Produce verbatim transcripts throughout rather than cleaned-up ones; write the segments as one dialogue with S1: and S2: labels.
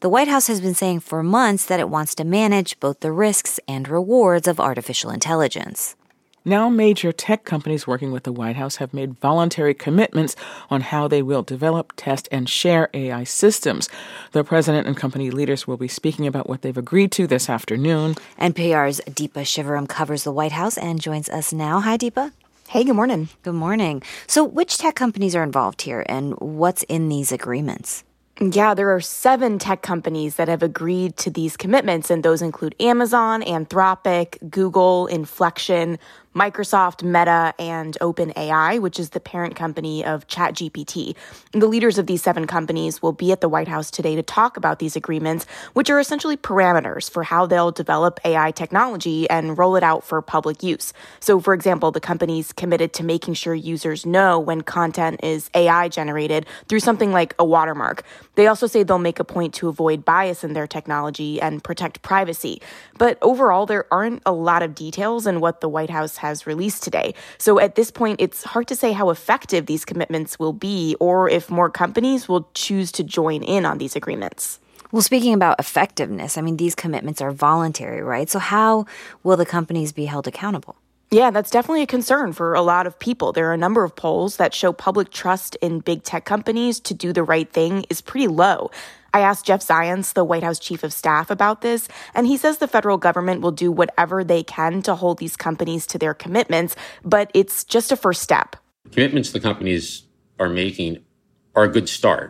S1: The White House has been saying for months that it wants to manage both the risks and rewards of artificial intelligence.
S2: Now major tech companies working with the White House have made voluntary commitments on how they will develop, test, and share A I systems. The president and company leaders will be speaking about what they've agreed to this afternoon.
S1: N P R's Deepa Shivaram covers the White House and joins us now. Hi, Deepa.
S3: Hey, good morning.
S1: Good morning. So which tech companies are involved here, and what's in these agreements?
S3: Yeah, there are seven tech companies that have agreed to these commitments, and those include Amazon, Anthropic, Google, Inflection, Microsoft, Meta, and OpenAI, which is the parent company of ChatGPT. And the leaders of these seven companies will be at the White House today to talk about these agreements, which are essentially parameters for how they'll develop A I technology and roll it out for public use. So, for example, the companies committed to making sure users know when content is A I generated through something like a watermark. They also say they'll make a point to avoid bias in their technology and protect privacy. But overall, there aren't a lot of details in what the White House has released today. So at this point, it's hard to say how effective these commitments will be or if more companies will choose to join in on these agreements.
S1: Well, speaking about effectiveness, I mean, these commitments are voluntary, right? So how will the companies be held accountable?
S3: Yeah, that's definitely a concern for a lot of people. There are a number of polls that show public trust in big tech companies to do the right thing is pretty low. I asked Jeff Zients, the White House chief of staff, about this, and he says the federal government will do whatever they can to hold these companies to their commitments, but it's just a first step.
S4: Commitments the companies are making are a good start,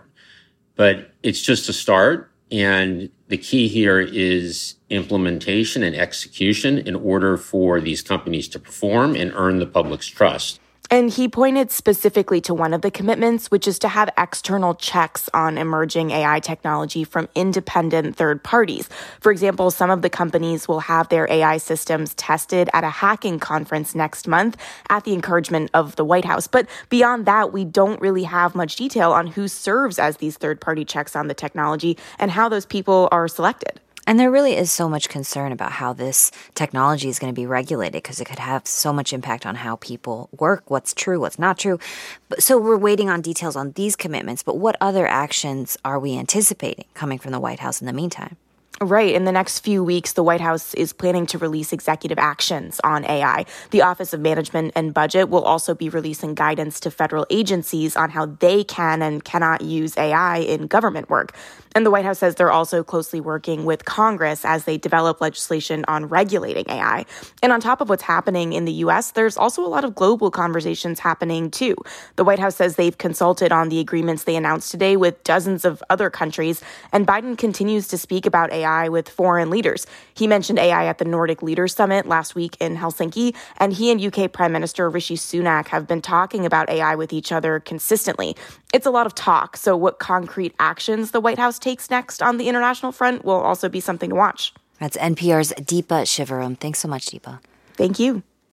S4: but it's just a start. And the key here is implementation and execution in order for these companies to perform and earn the public's trust.
S3: And he pointed specifically to one of the commitments, which is to have external checks on emerging A I technology from independent third parties. For example, some of the companies will have their A I systems tested at a hacking conference next month at the encouragement of the White House. But beyond that, we don't really have much detail on who serves as these third-party checks on the technology and how those people are selected.
S1: And there really is so much concern about how this technology is going to be regulated because it could have so much impact on how people work, what's true, what's not true. So we're waiting on details on these commitments, but what other actions are we anticipating coming from the White House in the meantime?
S3: Right. In the next few weeks, the White House is planning to release executive actions on A I. The Office of Management and Budget will also be releasing guidance to federal agencies on how they can and cannot use A I in government work. And the White House says they're also closely working with Congress as they develop legislation on regulating A I. And on top of what's happening in the U S, there's also a lot of global conversations happening too. The White House says they've consulted on the agreements they announced today with dozens of other countries, and Biden continues to speak about A I with foreign leaders. He mentioned A I at the Nordic Leaders Summit last week in Helsinki, and he and U K Prime Minister Rishi Sunak have been talking about A I with each other consistently. It's a lot of talk, so what concrete actions the White House takes next on the international front will also be something to watch.
S1: That's N P R's Deepa Shivaram. Thanks so much, Deepa.
S3: Thank you.